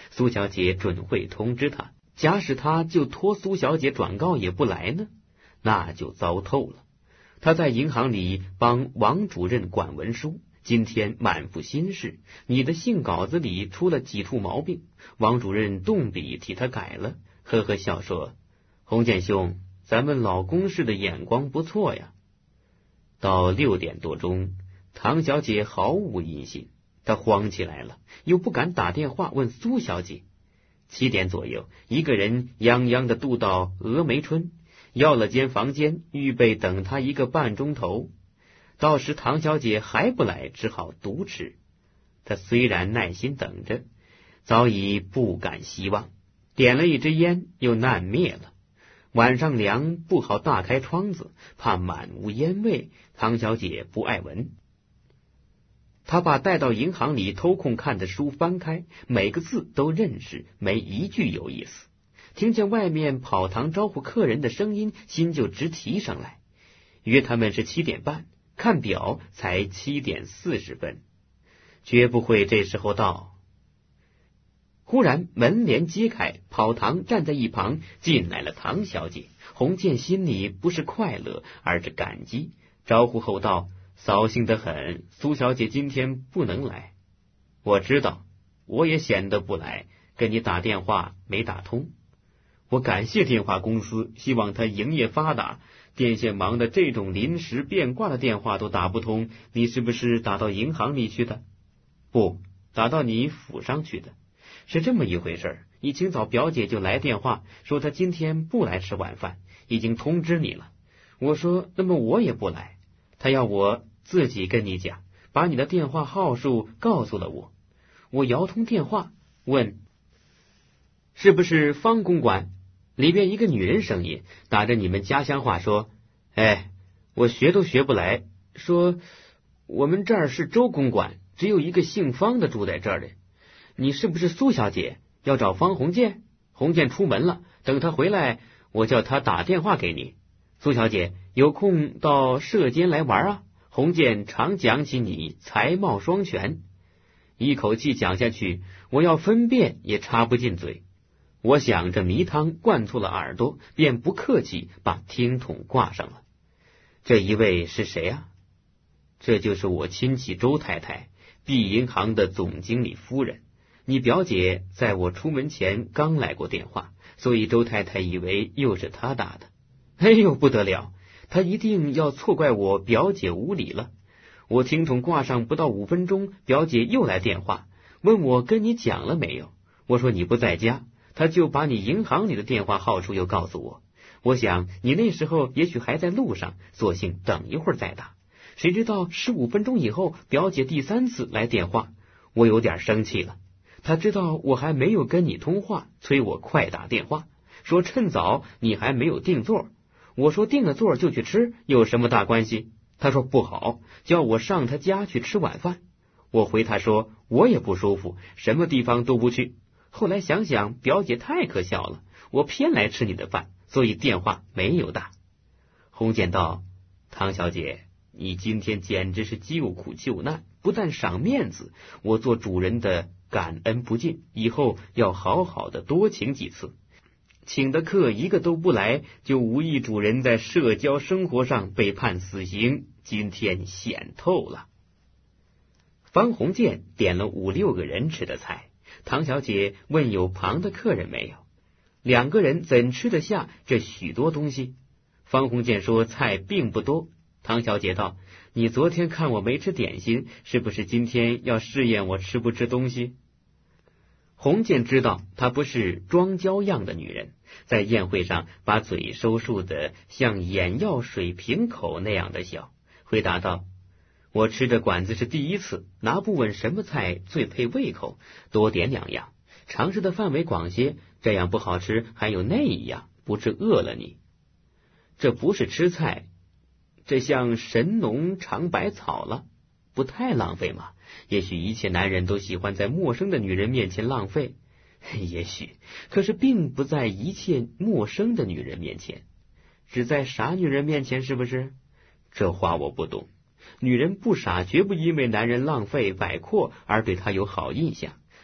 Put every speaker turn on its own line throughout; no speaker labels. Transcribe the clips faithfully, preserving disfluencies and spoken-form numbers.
苏小姐准会通知他。假使他就托苏小姐转告也不来呢，那就糟透了。他在银行里帮王主任管文书，今天满腹心事，你的信稿子里出了几处毛病，王主任动笔替他改了，呵呵笑说：“洪建兄，咱们老公事的眼光不错呀。”到六点多钟，唐小姐毫无音信，她慌起来了，又不敢打电话问苏小姐。七点左右，一个人泱泱的渡到峨眉村，要了间房间，预备等他一个半钟头。到时唐小姐还不来，只好独吃。她虽然耐心等着，早已不敢希望，点了一支烟，又难灭了。晚上凉，不好大开窗子，怕满屋烟味，唐小姐不爱闻。他把带到银行里偷空看的书翻开，每个字都认识，没一句有意思。听见外面跑堂招呼客人的声音，心就直提上来。约他们是七点半，看表才七点四十分，绝不会这时候到。忽然门帘揭开，跑堂站在一旁，进来了唐小姐。洪建心里不是快乐，而是感激，招呼后道：“扫兴得很，苏小姐今天不能来。”“我知道，我也闲得不来，跟你打电话没打通。我感谢电话公司，希望它营业发达。电线忙的这种临时变卦的电话都打不通，你是不是打到银行里去的？”“不，打到你府上去的。是这么一回事儿，一清早表姐就来电话，说她今天不来吃晚饭，已经通知你了。我说那么我也不来，她要我自己跟你讲，把你的电话号数告诉了我。我摇通电话，问是不是方公馆，里边一个女人声音打着你们家乡话说：‘哎，我学都学不来，说我们这儿是周公馆，只有一个姓方的住在这儿的。你是不是苏小姐？要找方鸿渐？鸿渐出门了，等他回来，我叫他打电话给你。苏小姐有空到社间来玩啊，鸿渐常讲起你才貌双全。’一口气讲下去，我要分辨也插不进嘴。我想这迷汤灌错了耳朵，便不客气把听筒挂上了。这一位是谁啊？这就是我亲戚周太太，币银行的总经理夫人。你表姐在我出门前刚来过电话，所以周太太以为又是她打的。哎呦，不得了，她一定要错怪我表姐无礼了。我听筒挂上不到五分钟，表姐又来电话，问我跟你讲了没有。我说你不在家，她就把你银行里的电话号数又告诉我。我想你那时候也许还在路上，索性等一会儿再打。谁知道十五分钟以后，表姐第三次来电话，我有点生气了。他知道我还没有跟你通话，催我快打电话，说趁早你还没有订座。我说订了座就去吃，有什么大关系？他说不好，叫我上他家去吃晚饭。我回他说我也不舒服，什么地方都不去。后来想想表姐太可笑了，我偏来吃你的饭，所以电话没有打。洪简道：“唐小姐，你今天简直是救苦救难，不但赏面子，我做主人的感恩不尽，以后要好好的多请几次。请的客一个都不来，就无意主人在社交生活上被判死刑，今天显透了。”方鸿渐点了五六个人吃的菜，唐小姐问有旁的客人没有。两个人怎吃得下这许多东西？方鸿渐说菜并不多。唐小姐道：“你昨天看我没吃点心，是不是今天要试验我吃不吃东西？”鸿渐知道她不是装娇样的女人，在宴会上把嘴收束的像眼药水瓶口那样的小，回答道：“我吃这馆子是第一次，拿不稳什么菜最配胃口，多点两样，尝试的范围广些，这样不好吃，还有那一样，不致饿了你。这不是吃菜，这像神农尝百草了，不太浪费吗？也许一切男人都喜欢在陌生的女人面前浪费，也许，可是并不在一切陌生的女人面前，只在傻女人面前，是不是？这话我不懂。女人不傻，绝不因为男人浪费摆阔而对她有好印象。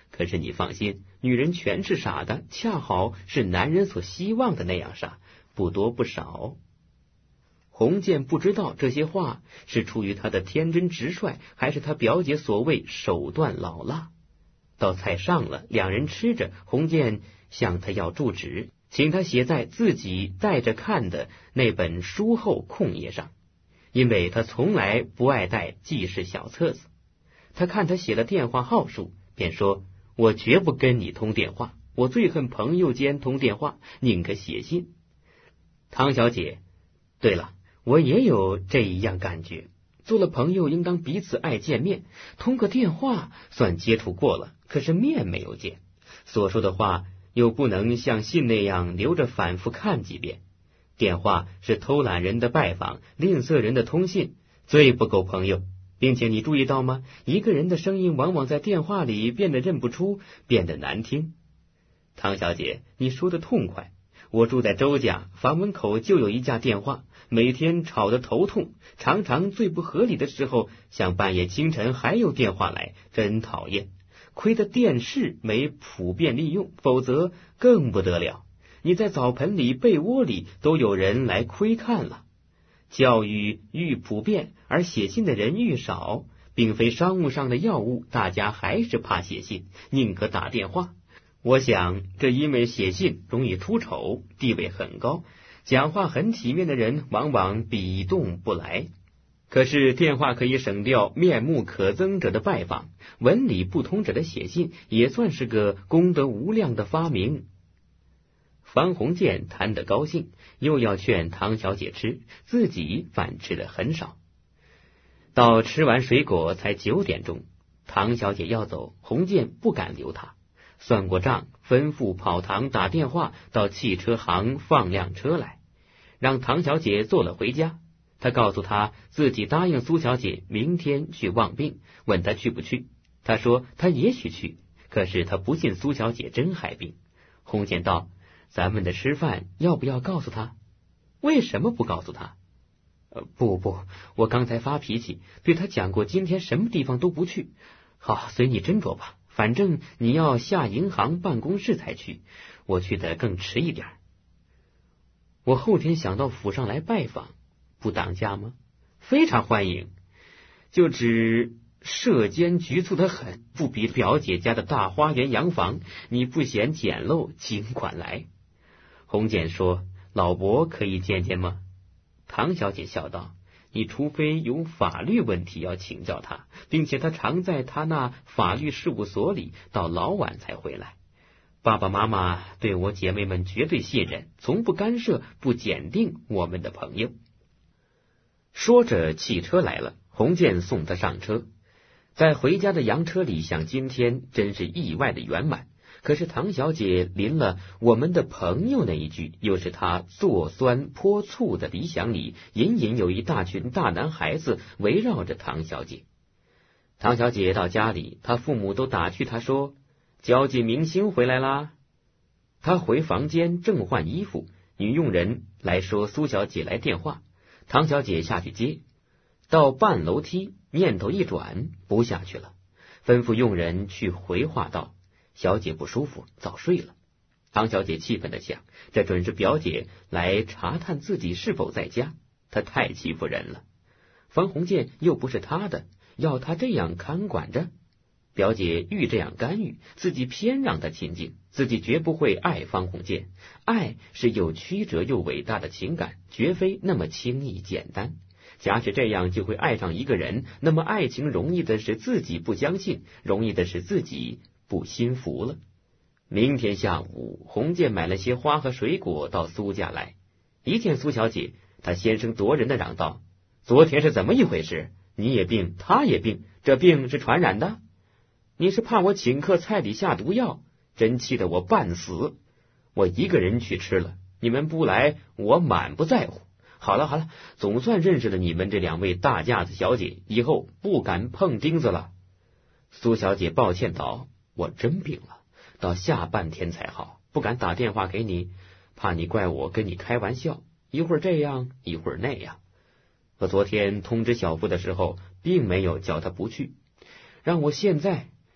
可是你放心，女人全是傻的，恰好是男人所希望的那样傻，不多不少。洪建不知道这些话是出于他的天真直率，还是他表姐所谓手段老辣。到菜上了，两人吃着，洪建向他要住址，请他写在自己带着看的那本书后空页上，因为他从来不爱带记事小册子。他看他写了电话号数，便说：我绝不跟你通电话，我最恨朋友间通电话，宁可写信。唐小姐，对了，我也有这一样感觉，做了朋友应当彼此爱见面，通个电话算接触过了，可是面没有见，所说的话又不能像信那样留着反复看几遍。电话是偷懒人的拜访，吝啬人的通信，最不够朋友。并且你注意到吗？一个人的声音往往在电话里变得认不出，变得难听。唐小姐，你说的痛快。我住在周家，房门口就有一架电话，每天吵得头痛，常常最不合理的时候，像半夜清晨还有电话来，真讨厌。亏得电视没普遍利用，否则更不得了。你在澡盆里、被窝里都有人来窥看了。教育愈普遍，而写信的人愈少，并非商务上的要务，大家还是怕写信，宁可打电话。我想这因为写信容易出丑，地位很高，讲话很体面的人往往比动不来。可是电话可以省掉面目可憎者的拜访，文理不通者的写信，也算是个功德无量的发明。方鸿渐谈得高兴，又要劝唐小姐吃，自己反吃的很少。到吃完水果才九点钟，唐小姐要走，鸿渐不敢留她，算过账，吩咐跑堂打电话到汽车行放辆车来，让唐小姐坐了回家。他告诉她自己答应苏小姐明天去望病，问她去不去。她说她也许去，可是她不信苏小姐真害病。鸿渐道：咱们的吃饭要不要告诉他？为什么不告诉他？呃，不不，我刚才发脾气，对他讲过今天什么地方都不去。好，随你斟酌吧，反正你要下银行办公室才去，我去得更迟一点。我后天想到府上来拜访，不当家吗？非常欢迎，就只舍间局促得很，不比表姐家的大花园洋房，你不嫌简陋，尽管来。鸿渐说：老伯可以见见吗？唐小姐笑道：你除非有法律问题要请教他，并且他常在他那法律事务所里，到老晚才回来。爸爸妈妈对我姐妹们绝对信任，从不干涉，不检定我们的朋友。说着汽车来了，鸿渐送他上车。在回家的洋车里，像今天真是意外的圆满。可是唐小姐临了我们的朋友那一句，又是她做酸泼醋的理想里，隐隐有一大群大男孩子围绕着唐小姐。唐小姐到家里，她父母都打趣她说：交际明星回来啦。她回房间正换衣服，女佣人来说苏小姐来电话。唐小姐下去接，到半楼梯，念头一转，不下去了，吩咐佣人去回话道：小姐不舒服，早睡了。唐小姐气愤地想，这准是表姐来查探自己是否在家，她太欺负人了。方鸿渐又不是她的，要她这样看管着。表姐愈这样干预，自己偏让她亲近，自己绝不会爱方鸿渐。爱是又曲折又伟大的情感，绝非那么轻易简单。假使这样就会爱上一个人，那么爱情容易的是自己不相信，容易的是自己不心服了。明天下午，鸿渐买了些花和水果到苏家来，一见苏小姐，他先声夺人的嚷道：昨天是怎么一回事？你也病，他也病，这病是传染的？你是怕我请客菜里下毒药？真气得我半死。我一个人去吃了，你们不来，我满不在乎。好了好了，总算认识了你们这两位大架子小姐，以后不敢碰钉子了。苏小姐抱歉道：我真病了，到下半天才好，不敢打电话给你，怕你怪我跟你开玩笑，一会儿这样一会儿那样。我昨天通知小夫的时候并没有叫他不去，让我现在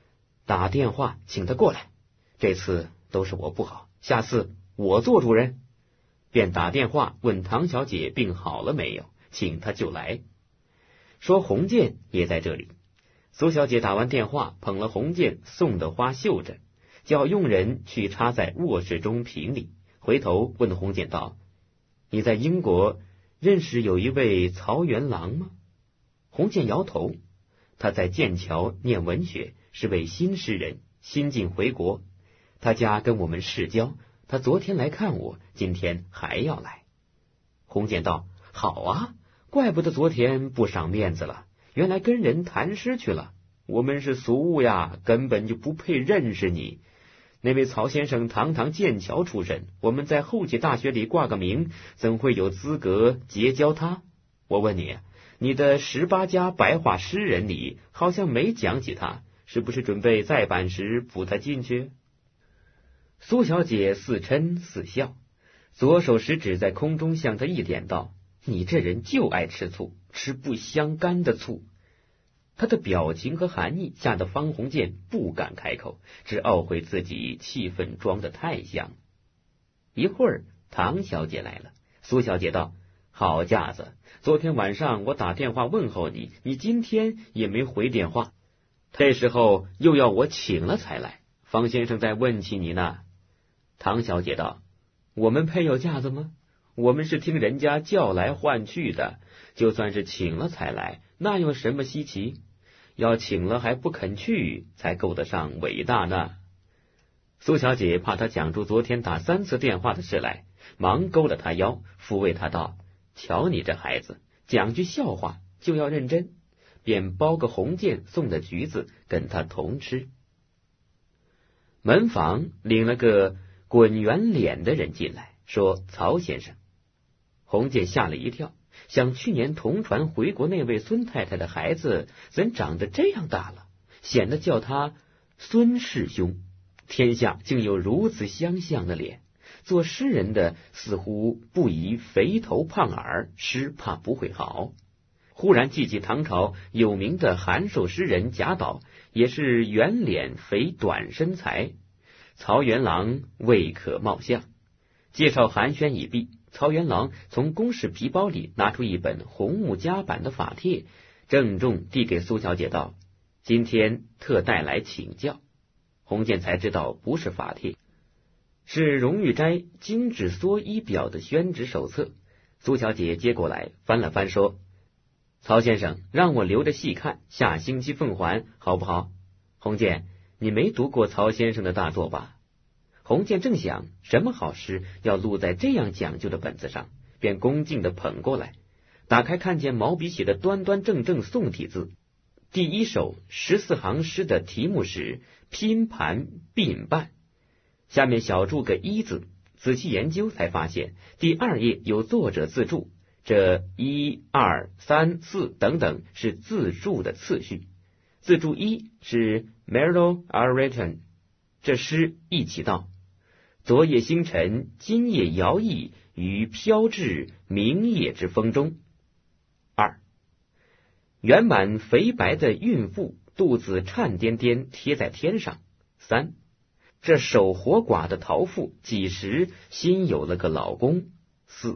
打电话请他过来。这次都是我不好，下次我做主人。便打电话问唐小姐病好了没有，请他就来。说洪建也在这里。苏小姐打完电话，捧了洪建送的花绣着，叫佣人去插在卧室中瓶里，回头问洪建道：你在英国认识有一位曹元郎吗？洪建摇头，他在剑桥念文学，是位新诗人，新近回国，他家跟我们世交，他昨天来看我，今天还要来。洪建道：好啊，怪不得昨天不赏面子了，原来跟人谈诗去了。我们是俗物呀，根本就不配认识你。那位曹先生堂堂剑桥出身，我们在后期大学里挂个名，怎会有资格结交他？我问你，你的十八家白话诗人里好像没讲起他，是不是准备再版时补他进去？苏小姐似嗔似笑，左手食指在空中向他一点道：你这人就爱吃醋，吃不相干的醋。他的表情和含义吓得方鸿渐不敢开口，只懊悔自己气氛装得太像。一会儿唐小姐来了，苏小姐道：好架子，昨天晚上我打电话问候你，你今天也没回电话，这时候又要我请了才来，方先生在问起你呢。唐小姐道：我们配有架子吗？我们是听人家叫来唤去的，就算是请了才来，那有什么稀奇？要请了还不肯去，才够得上伟大呢。苏小姐怕他讲出昨天打三次电话的事来，忙勾了他腰，抚慰他道：瞧你这孩子，讲句笑话就要认真，便包个红箭送的橘子跟他同吃。门房领了个滚圆脸的人进来，说：曹先生。洪建吓了一跳，想去年同船回国那位孙太太的孩子怎长得这样大了，显得叫他孙师兄。天下竟有如此相像的脸，做诗人的似乎不宜肥头胖耳，诗怕不会好。忽然记起唐朝有名的函授诗人贾岛，也是圆脸肥短身材，曹元郎未可貌相。介绍寒暄已毕，曹元郎从公事皮包里拿出一本红木夹版的法帖，郑重递给苏小姐道：今天特带来请教。洪建才知道不是法帖，是荣玉斋精致缩衣表的宣旨手册。苏小姐接过来翻了翻，说：曹先生让我留着细看，下星期奉还好不好？洪建，你没读过曹先生的大作吧？洪建正想什么好诗要录在这样讲究的本子上，便恭敬地捧过来，打开看见毛笔写的端端正正宋体字。第一首十四行诗的题目是拼盘并伴，下面小注个一字，仔细研究才发现第二页有作者自注，这一二三四等等是自注的次序。自注一是 Merlo are written， 这诗一起道：昨夜星辰，今夜摇曳于飘至明夜之风中。二，圆满肥白的孕妇肚子颤颠颠贴在天上。三，这守活寡的逃妇几时新有了个老公。四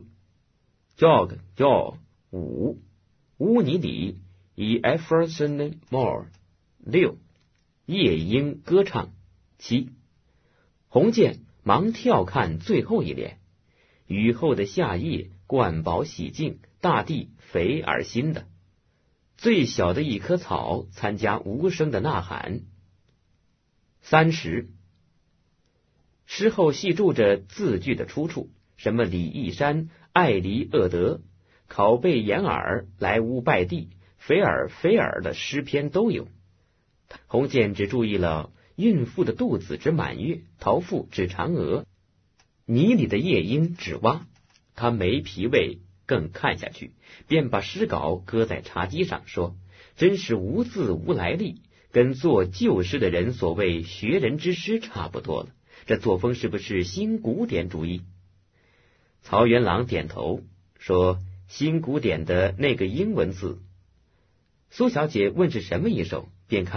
，jog jog 五，乌尼里以 Efferson more。六，夜莺歌唱。七，洪建忙跳看最后一联：雨后的夏夜，灌饱洗净，大地肥而新的。最小的一棵草参加无声的呐喊。三十，诗后细注着字句的出处，什么李义山爱离恶德，拷贝掩耳，来屋拜地，菲尔菲尔的诗篇都有。洪建只注意了孕妇的肚子指满月，逃妇指嫦娥，泥里的夜莺指蛙。他没脾胃，更看下去，便把诗稿搁在茶几上，说：真是无字无来历，跟做旧诗的人所谓学人之诗差不多了。这作风是不是新古典主义？曹元郎点头说：新古典的那个英文字。苏小姐问是什么一首，便看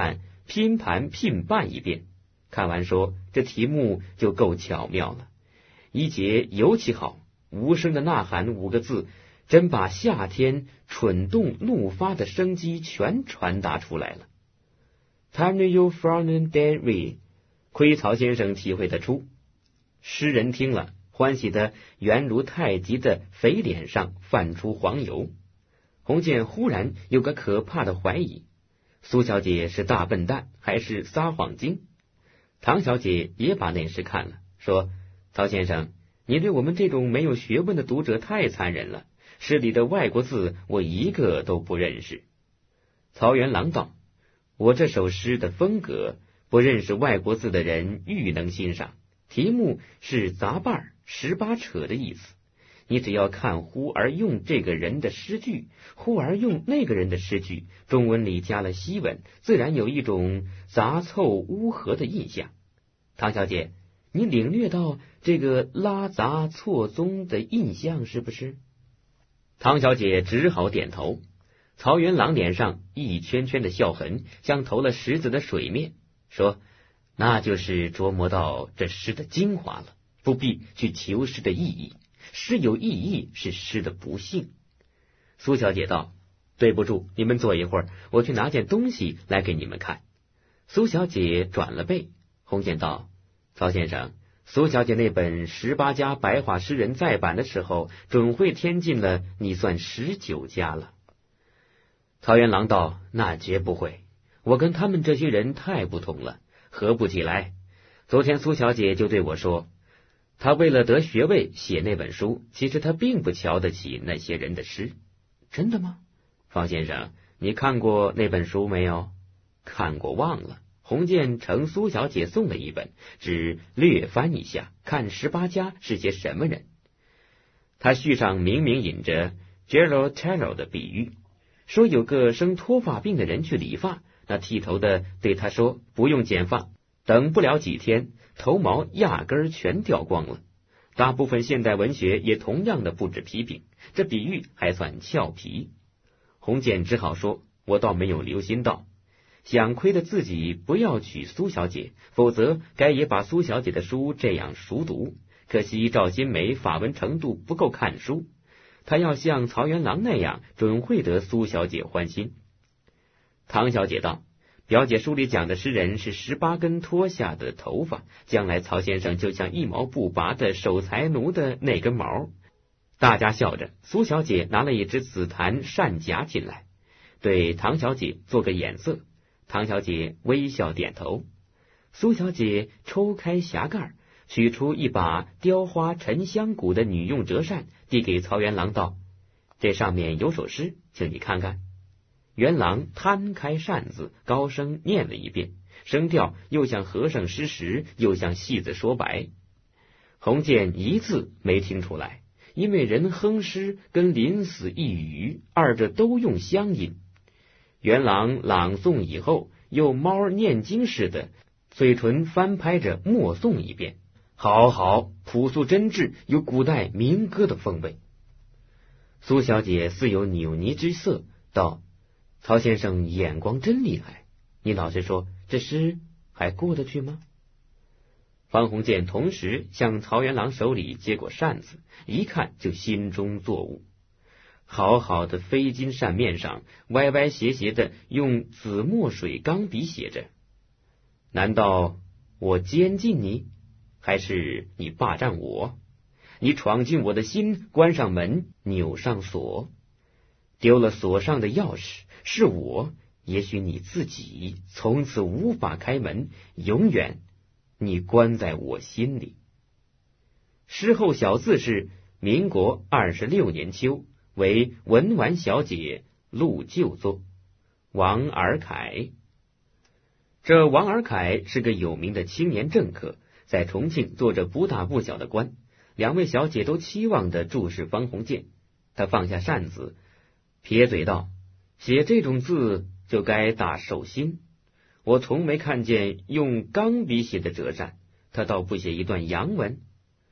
拼盘拼办一遍。看完说，这题目就够巧妙了，一节尤其好，无声的呐喊五个字，真把夏天蠢动怒发的生机全传达出来了。Turn you from the way， 亏曹先生体会得出。诗人听了，欢喜的原如太极的肥脸上泛出黄油。洪建忽然有个可怕的怀疑，苏小姐是大笨蛋还是撒谎精？唐小姐也把那诗看了，说：曹先生，你对我们这种没有学问的读者太残忍了，诗里的外国字我一个都不认识。曹元郎道：我这首诗的风格，不认识外国字的人愈能欣赏。题目是杂瓣十八扯的意思，你只要看忽而用这个人的诗句，忽而用那个人的诗句，中文里加了西文，自然有一种杂凑乌合的印象。唐小姐，你领略到这个拉杂错综的印象是不是？唐小姐只好点头。曹元郎脸上一圈圈的笑痕，像投了石子的水面，说：那就是琢磨到这诗的精华了，不必去求诗的意义，诗有意义是诗的不幸。苏小姐道：对不住，你们坐一会儿，我去拿件东西来给你们看。苏小姐转了背。洪建道：曹先生，苏小姐那本十八家白话诗人再版的时候，准会添进了你算十九家了。曹元郎道：那绝不会，我跟他们这些人太不同了，合不起来。昨天苏小姐就对我说，她为了得学位写那本书，其实她并不瞧得起那些人的诗。真的吗？方先生，你看过那本书没有？看过忘了。洪建承苏小姐送了一本，只略翻一下，看十八家是些什么人。他序上明明引着 Gerald Taylor 的比喻，说有个生脱发病的人去理发，那剃头的对他说不用剪发，等不了几天，头毛压根儿全掉光了。大部分现代文学也同样的不止批评，这比喻还算俏皮。洪建只好说，我倒没有留心到，想亏得自己不要娶苏小姐，否则该也把苏小姐的书这样熟读。可惜赵新梅法文程度不够看书，她要像曹元郎那样，准会得苏小姐欢心。唐小姐道：表姐书里讲的诗人是十八根脱下的头发，将来曹先生就像一毛不拔的守财奴的那根毛。大家笑着，苏小姐拿了一只紫檀扇夹进来，对唐小姐做个眼色。唐小姐微笑点头。苏小姐抽开匣盖，取出一把雕花沉香骨的女用折扇，递给曹元郎道：这上面有首诗，请你看看。元郎摊开扇子，高声念了一遍，声调又像和尚施食，又像戏子说白。洪建一字没听出来，因为人哼诗跟临死一语，二者都用乡音。元郎朗诵以后，又猫念经似的，嘴唇翻拍着默诵一遍。好好，朴素真挚，有古代民歌的风味。苏小姐似有扭捏之色，道：曹先生眼光真厉害，你老实说，这诗还过得去吗？方鸿渐同时向曹元郎手里接过扇子，一看就心中作物。好好的飞金扇面上歪歪斜斜的用紫墨水钢笔写着：难道我监禁你，还是你霸占我？你闯进我的心，关上门，扭上锁，丢了锁上的钥匙，是我，也许你自己从此无法开门，永远你关在我心里。诗后小字是民国二十六年秋，为文玩小姐陆旧作，王尔凯。这王尔凯是个有名的青年政客，在重庆做着不大不小的官。两位小姐都期望地注视方鸿渐，他放下扇子，撇嘴道：写这种字就该打手心，我从没看见用钢笔写的折扇，他倒不写一段洋文。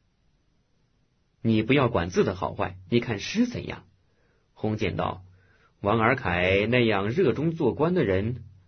你不要管字的好坏，你看诗怎样？鸿渐道：王尔凯那样热衷做官的人，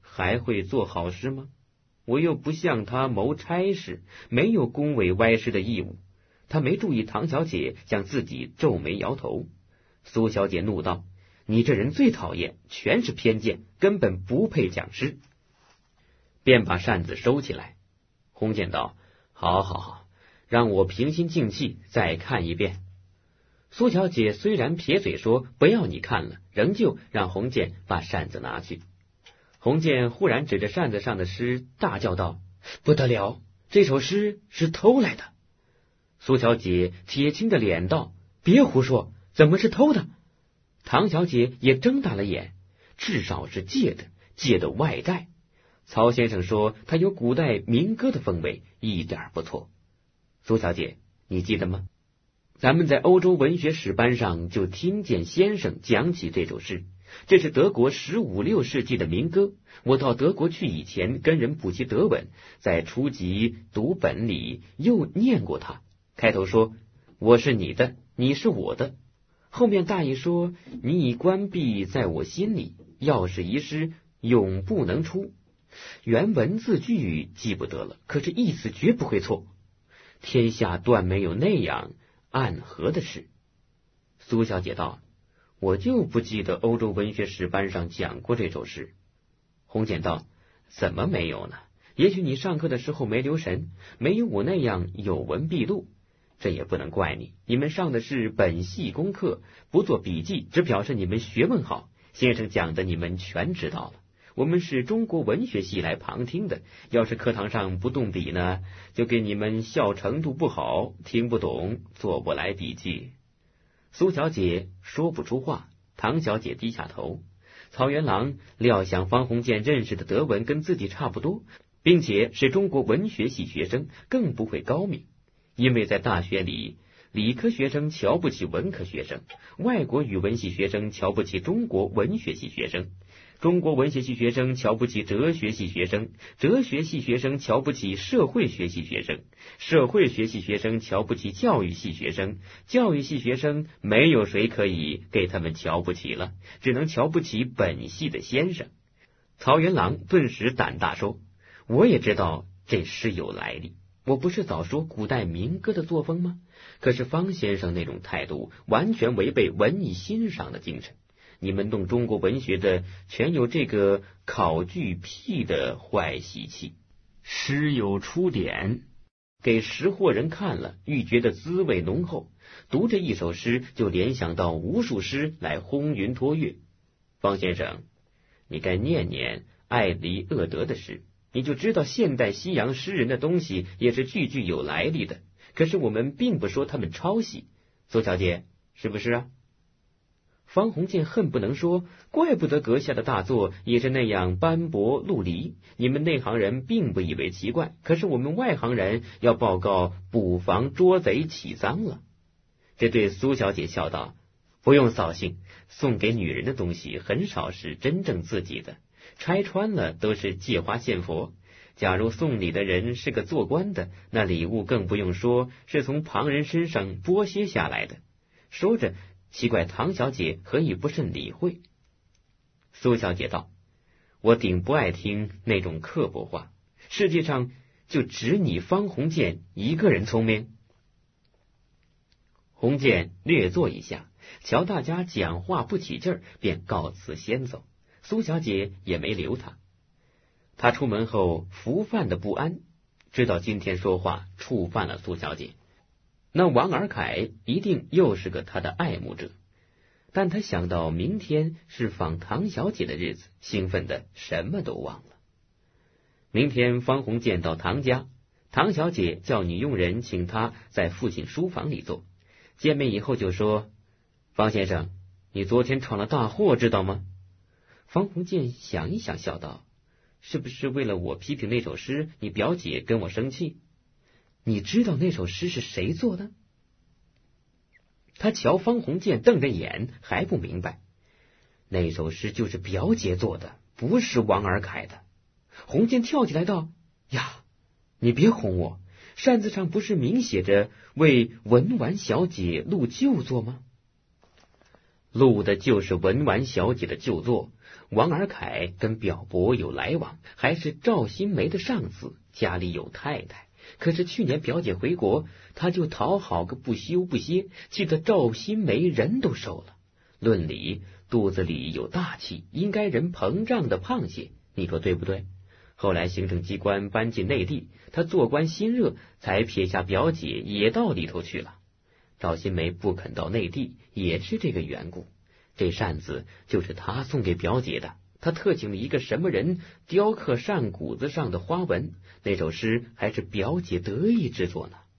还会做好事吗？我又不向他谋差事，没有恭维歪事的义务。他没注意唐小姐向自己皱眉摇头。苏小姐怒道：你这人最讨厌，全是偏见，根本不配讲师。便把扇子收起来。洪建道：好好好，让我平心静气再看一遍。苏小姐虽然撇嘴说不要你看了，仍旧让洪建把扇子拿去。洪建忽然指着扇子上的诗大叫道：不得了，这首诗是偷来的。苏小姐铁青着脸道：别胡说，怎么是偷的？唐小姐也睁大了眼，至少是借的，借的外带。曹先生说他有古代民歌的风味，一点不错。苏小姐，你记得吗？咱们在欧洲文学史班上就听见先生讲起这首诗，这是德国十五六世纪的民歌。我到德国去以前跟人补习德文，在初级读本里又念过它。开头说我是你的，你是我的，后面大意说你已关闭在我心里，钥匙遗失，永不能出。原文字句语记不得了，可是意思绝不会错。天下断没有那样暗合的事。苏小姐道：我就不记得欧洲文学史班上讲过这首诗。洪简道：怎么没有呢？也许你上课的时候没留神，没有我那样有文必录。这也不能怪你，你们上的是本系功课，不做笔记，只表示你们学问好。先生讲的你们全知道了。我们是中国文学系来旁听的，要是课堂上不动笔呢，就给你们笑程度不好，听不懂，做不来笔记。苏小姐说不出话，唐小姐低下头。曹元郎料想方鸿渐认识的德文跟自己差不多，并且是中国文学系学生，更不会高明。因为在大学里，理科学生瞧不起文科学生，外国语文系学生瞧不起中国文学系学生，中国文学系学生瞧不起哲学系学生，哲学系学生瞧不起社会学系学生，社会学系学生瞧不起教育系学生，教育系学生没有谁可以给他们瞧不起了，只能瞧不起本系的先生。曹元郎顿时胆大说：我也知道这诗有来历，我不是早说古代民歌的作风吗？可是方先生那种态度完全违背文艺欣赏的精神。你们弄中国文学的全有这个考据癖的坏习气。诗有出典，给识货人看了，愈觉得滋味浓厚。读这一首诗，就联想到无数诗来轰云托月。方先生，你该念念艾黎厄德的诗，你就知道现代西洋诗人的东西也是句句有来历的。可是我们并不说他们抄袭，苏小姐，是不是啊？方鸿渐恨不能说，怪不得阁下的大作也是那样斑驳陆离，你们内行人并不以为奇怪，可是我们外行人要报告捕房捉贼起赃了。这对苏小姐笑道：不用扫兴，送给女人的东西很少是真正自己的，拆穿了都是借花献佛。假如送礼的人是个做官的，那礼物更不用说是从旁人身上剥削下来的。说着，奇怪唐小姐何以不甚理会。苏小姐道：我顶不爱听那种刻薄话，世界上就只你方鸿渐一个人聪明。鸿渐略坐一下，瞧大家讲话不起劲儿，便告辞先走。苏小姐也没留他。他出门后伏犯的不安，知道今天说话触犯了苏小姐，那王尔凯一定又是个他的爱慕者。但他想到明天是访唐小姐的日子，兴奋的什么都忘了。明天方鸿渐到唐家，唐小姐叫女佣人请他在父亲书房里坐。见面以后就说：方先生，你昨天闯了大祸，知道吗？方鸿渐想一想，笑道：是不是为了我批评那首诗，你表姐跟我生气？你知道那首诗是谁做的？他瞧方鸿渐瞪着眼，还不明白。那首诗就是表姐做的，不是王尔凯的。鸿渐跳起来道：呀，你别哄我，扇子上不是明写着为文婉小姐录旧作吗？ 录的就是文婉小姐的旧作。王尔凯跟表伯有来往，还是赵新梅的上司，家里有太太。可是去年表姐回国，他就讨好个不休不歇，气得赵新梅人都瘦了。论理，肚子里有大气，应该人膨胀的胖些，你说对不对？后来行政机关搬进内地，他做官心热，才撇下表姐也到里头去了。赵新梅不肯到内地，也是这个缘故。这扇子就是他送给表姐的，他特请了一个什么人雕刻扇骨子上的花纹，那首诗还是表姐得意之作呢。